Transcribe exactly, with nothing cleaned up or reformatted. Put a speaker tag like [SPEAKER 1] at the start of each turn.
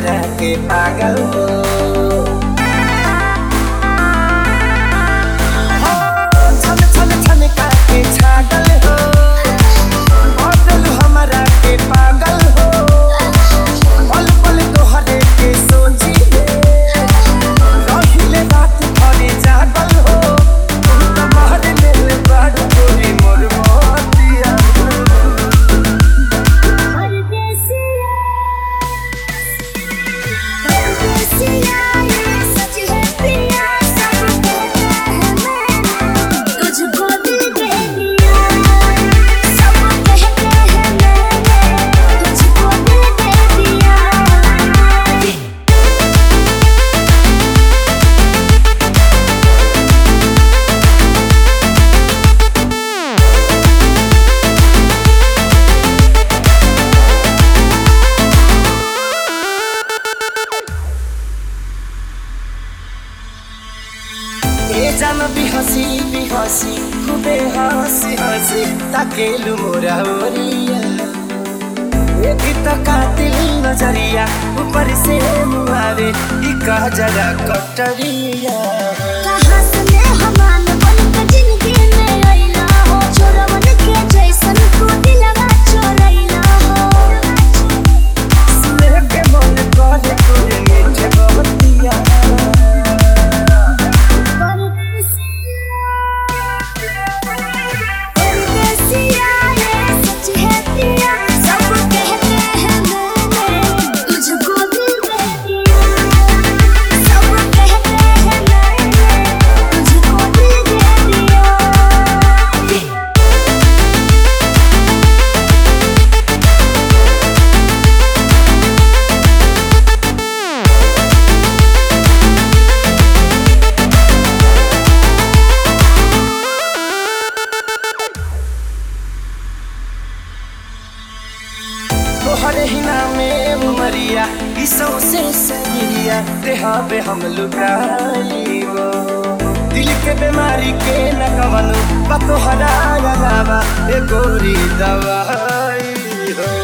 [SPEAKER 1] हमरा के पागल हो छन छन छन के छागल हो बदल हमरा के पागल हो पल पल तोहरे के सोची रहिले रात भरे जागल हो तुम तो मारे मेरे बाड़ तोरी मोर मोतिया जान बिहसी बिहसी खूबे हंसी हंसी ताकेलु मोरा ओरिया एक तो कातिल नजरिया ऊपर से मुआवे ई कह जरा कटरिया
[SPEAKER 2] कहां से मैं हमान बन के जिंदगी में आइला हो छोरवन के जैसन तू दिलवा चोरैला हो
[SPEAKER 1] सुने के मन करे तोरे मीठे बतिया तोहरे ही नामे उमरिया इसो से सगिरिया देहा पे हम लुकाईबो दिल के बीमारी के न कवनु बतोहरा लगावा ए गोरी दवाई हो